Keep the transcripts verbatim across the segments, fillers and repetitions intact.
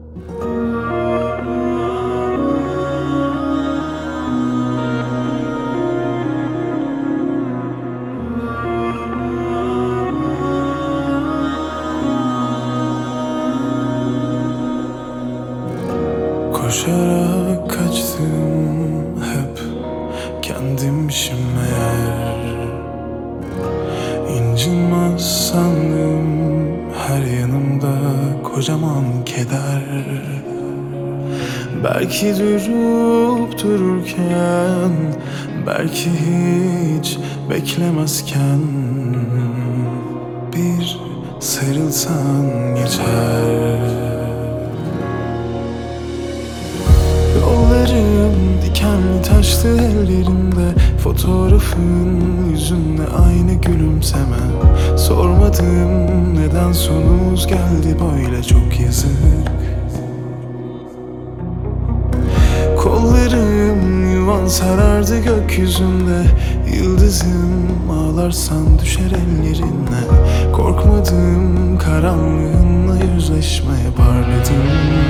Koşarak kaçtım hep kendimmişim meğer. İncinmez sandım her yanımda kocaman keder. Belki durup dururken, belki hiç beklemezken bir sarılsan geçer. Yollarım dikenli taşlı ellerimde, fotoğrafın yüzünde aynı gülümseme. Sormadım neden sonumuz geldi böyle, çok yazık. Kollarım yuvan sarardı gökyüzünde, yıldızım ağlarsan düşer ellerine. Korkmadım karanlığınla yüzleşmeye, parladım.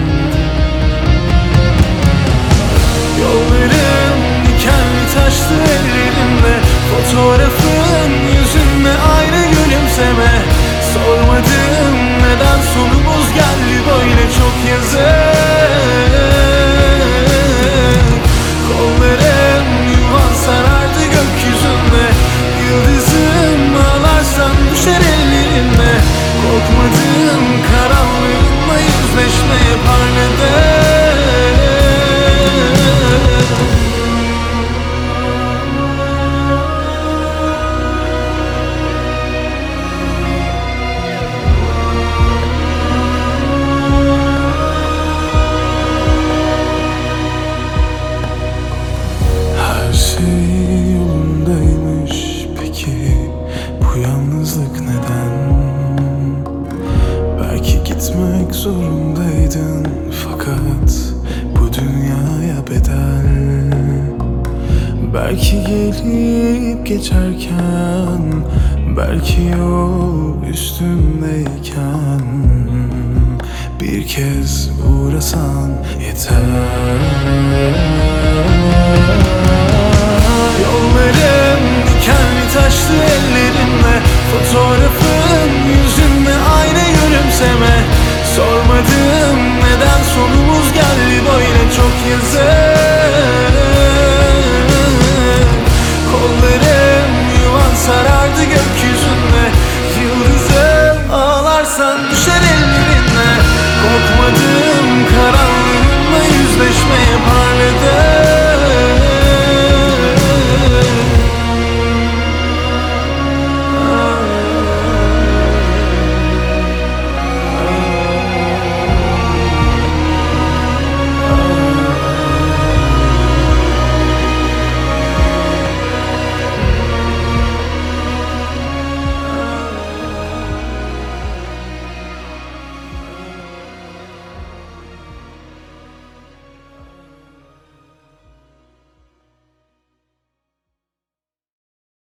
Yollarım dikenli taşlı ellerimde, fotoğrafın yüzünde aynı gülümseme. Sormadım neden sonumuz geldi böyle, çok yazık. Kollarım yuvan sarardı gökyüzünde, yıldızım ağlarsan düşer ellerine. Korkmadım karanlığınla yüzleşmeye, parladım. Her şey yolundaymış, peki bu yalnızlık neden? Belki gitmek zorundaydın, fakat bu dünyaya bedel. Belki gelip geçerken, belki yol üstündeyken bir kez uğrasan yeter. Yollarım dikenli taşlı ellerimle, fotoğrafın yüzünde aynı gülümseme. Sormadım neden sonumuz geldi böyle, çok yazık.